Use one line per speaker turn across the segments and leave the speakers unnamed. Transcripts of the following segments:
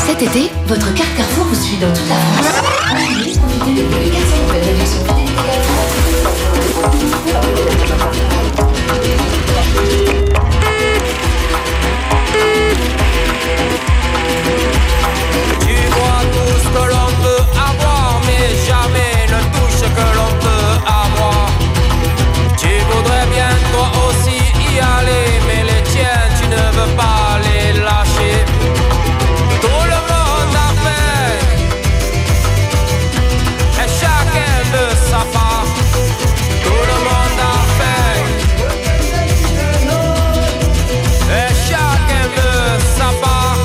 Cet été, votre carte Carrefour vous suit dans toute la France. Profitez de plus de 400 nouvelles réductions fidélité
Tu vois tout ce que l'on peut avoir, mais jamais ne touche ce que l'on peut avoir. Tu voudrais bien toi aussi y aller, mais les tiens tu ne veux pas les lâcher. Tout le monde a fait, et chacun de sa part. Tout le monde a fait, et chacun de sa part.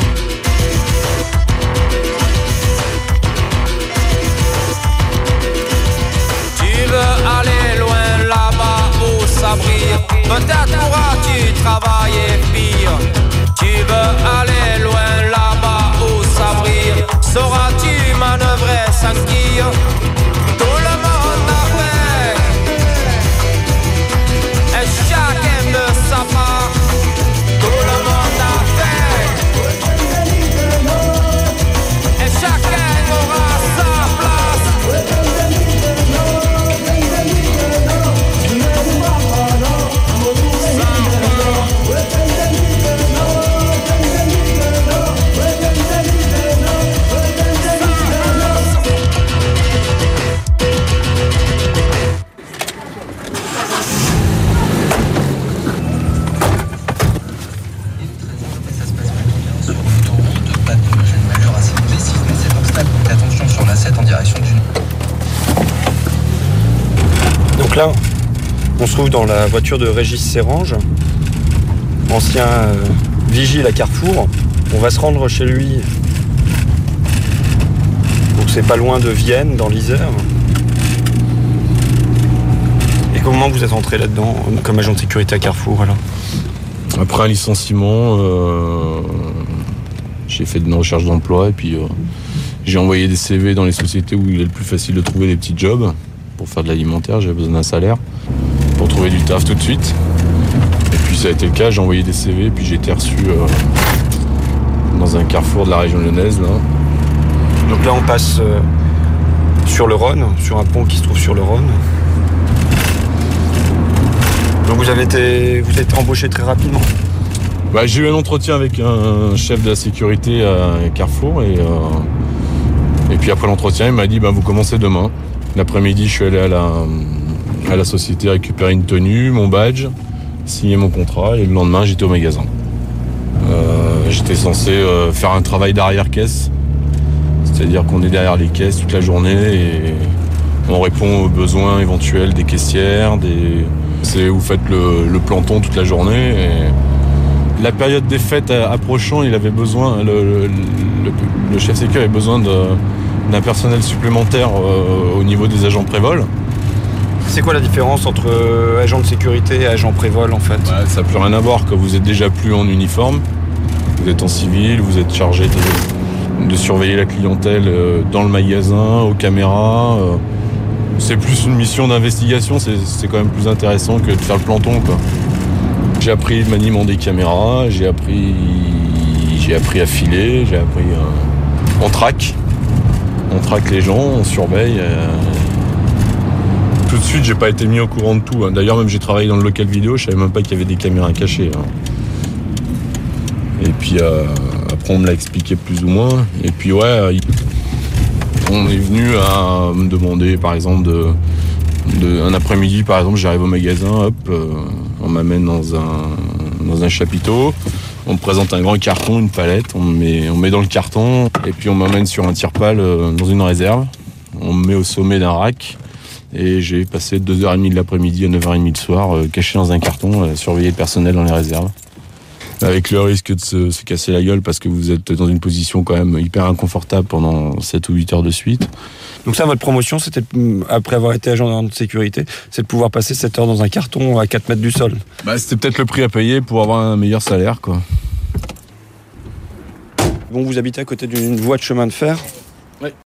Tu veux aller loin là-bas où ça brille, peut-être pourras-tu travailler pire. Tu veux aller loin là-bas où ça brille, sauras-tu manœuvrer sans guille. Tout le monde a fait, et chacun de sa part. Tout le monde a fait, et chacun aura sa place.
Donc là, on se trouve dans la voiture de Régis Serrange, ancien vigile à Carrefour. On va se rendre chez lui. Donc c'est pas loin de Vienne, dans l'Isère. Et comment vous êtes entré là-dedans, comme agent de sécurité à Carrefour alors ?
Après un licenciement, j'ai fait une recherche d'emploi et puis j'ai envoyé des CV dans les sociétés où il est le plus facile de trouver des petits jobs. Pour faire de l'alimentaire, j'avais besoin d'un salaire pour trouver du taf tout de suite. Et puis ça a été le cas, j'ai envoyé des CV et puis j'ai été reçu dans un carrefour de la région lyonnaise. Là.
Donc là on passe sur le Rhône, sur un pont qui se trouve sur le Rhône. Donc vous avez été embauché très rapidement.
J'ai eu un entretien avec un chef de la sécurité à Carrefour et puis après l'entretien il m'a dit vous commencez demain. L'après-midi, je suis allé à la société récupérer une tenue, mon badge, signer mon contrat et le lendemain, j'étais au magasin. J'étais censé faire un travail d'arrière-caisse, c'est-à-dire qu'on est derrière les caisses toute la journée et on répond aux besoins éventuels des caissières. Vous faites le planton toute la journée. Et la période des fêtes approchant, il avait besoin, le chef sécurité avait besoin d'un personnel supplémentaire au niveau des agents prévol.
C'est quoi la différence entre agent de sécurité et agent prévol en fait ?
Ça n'a plus rien à voir, que vous êtes déjà plus en uniforme, vous êtes en civil, vous êtes chargé de surveiller la clientèle dans le magasin, aux caméras. C'est plus une mission d'investigation, c'est quand même plus intéressant que de faire le planton, quoi. J'ai appris le maniement des caméras, j'ai appris à filer, on traque. On traque les gens, on surveille. Tout de suite, j'ai pas été mis au courant de tout. D'ailleurs, même j'ai travaillé dans le local vidéo, je savais même pas qu'il y avait des caméras cachées. Et puis après, on me l'a expliqué plus ou moins. Et puis on est venu à me demander, par exemple, un après-midi, par exemple, j'arrive au magasin, on m'amène dans un chapiteau. On me présente un grand carton, une palette, on me met dans le carton et puis on m'amène sur un tire-pale dans une réserve. On me met au sommet d'un rack et j'ai passé 2h30 de l'après-midi à 9h30 le soir caché dans un carton à surveiller le personnel dans les réserves. Avec le risque de se casser la gueule parce que vous êtes dans une position quand même hyper inconfortable pendant 7 ou 8 heures de suite.
Donc ça, votre promotion, c'était, après avoir été agent de sécurité, c'est de pouvoir passer 7 heures dans un carton à 4 mètres du sol.
C'était peut-être le prix à payer pour avoir un meilleur salaire, quoi.
Bon, vous habitez à côté d'une voie de chemin de fer.